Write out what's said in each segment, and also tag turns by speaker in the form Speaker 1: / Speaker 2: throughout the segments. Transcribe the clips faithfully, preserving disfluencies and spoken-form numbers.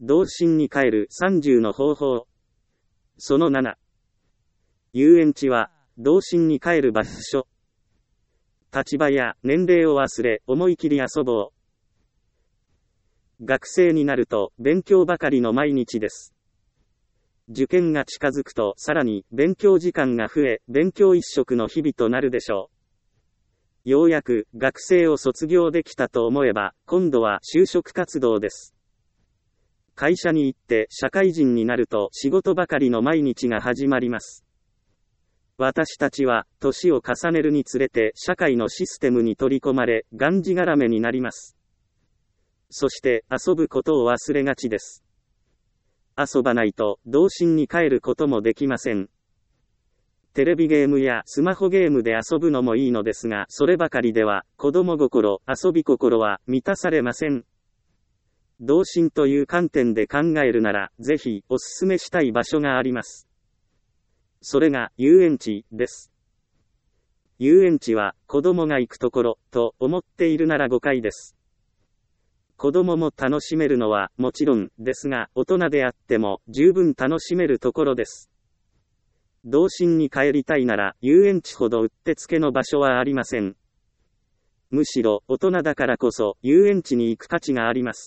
Speaker 1: 童心に帰るさんじゅうの方法。そのなな。遊園地は、童心に帰る場所。立場や年齢を忘れ、思い切り遊ぼう。学生になると、勉強ばかりの毎日です。受験が近づくと、さらに、勉強時間が増え、勉強一色の日々となるでしょう。ようやく、学生を卒業できたと思えば、今度は就職活動です。会社に行って社会人になると仕事ばかりの毎日が始まります。私たちは年を重ねるにつれて社会のシステムに取り込まれ、がんじがらめになります。そして遊ぶことを忘れがちです。遊ばないと童心に帰ることもできません。テレビゲームやスマホゲームで遊ぶのもいいのですが、そればかりでは子供心、遊び心は満たされません。童心という観点で考えるなら、ぜひおすすめしたい場所があります。それが遊園地です。遊園地は子供が行くところと思っているなら誤解です。子供も楽しめるのはもちろんですが、大人であっても十分楽しめるところです。童心に帰りたいなら遊園地ほどうってつけの場所はありません。むしろ大人だからこそ遊園地に行く価値があります。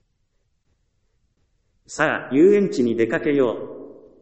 Speaker 1: さあ、遊園地に出かけよう。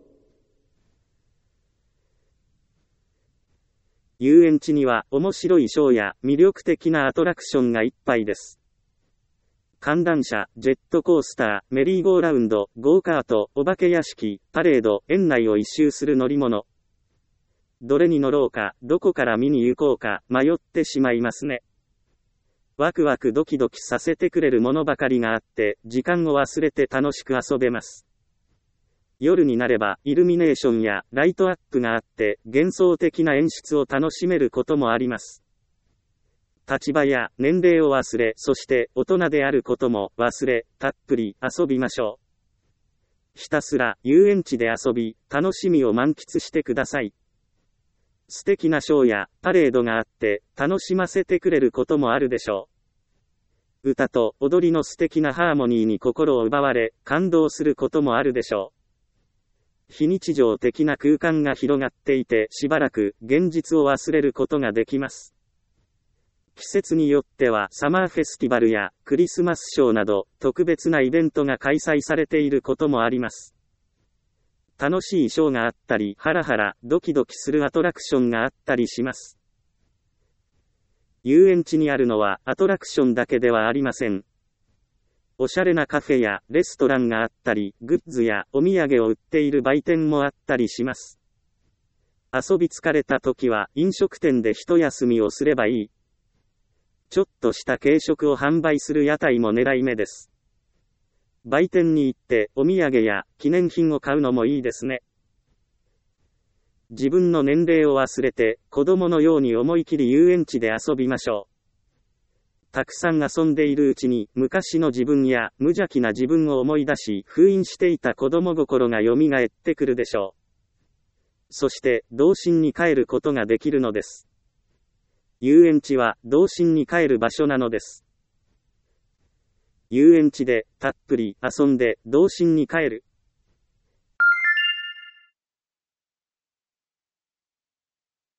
Speaker 1: 遊園地には面白いショーや魅力的なアトラクションがいっぱいです。観覧車、ジェットコースター、メリーゴーラウンド、ゴーカート、お化け屋敷、パレード、園内を一周する乗り物。どれに乗ろうか、どこから見に行こうか、迷ってしまいますね。ワクワクドキドキさせてくれるものばかりがあって、時間を忘れて楽しく遊べます。夜になれば、イルミネーションやライトアップがあって、幻想的な演出を楽しめることもあります。立場や年齢を忘れ、そして大人であることも忘れ、たっぷり遊びましょう。ひたすら遊園地で遊び、楽しみを満喫してください。素敵なショーやパレードがあって楽しませてくれることもあるでしょう。歌と踊りの素敵なハーモニーに心を奪われ感動することもあるでしょう。非日常的な空間が広がっていてしばらく現実を忘れることができます。季節によってはサマーフェスティバルやクリスマスショーなど特別なイベントが開催されていることもあります。楽しいショーがあったり、ハラハラ、ドキドキするアトラクションがあったりします。遊園地にあるのはアトラクションだけではありません。おしゃれなカフェやレストランがあったり、グッズやお土産を売っている売店もあったりします。遊び疲れた時は飲食店で一休みをすればいい。ちょっとした軽食を販売する屋台も狙い目です。売店に行ってお土産や記念品を買うのもいいですね。自分の年齢を忘れて子供のように思い切り遊園地で遊びましょう。たくさん遊んでいるうちに昔の自分や無邪気な自分を思い出し封印していた子供心が蘇ってくるでしょう。そして童心に帰ることができるのです。遊園地は童心に帰る場所なのです。遊園地でたっぷり遊んで童心に帰る。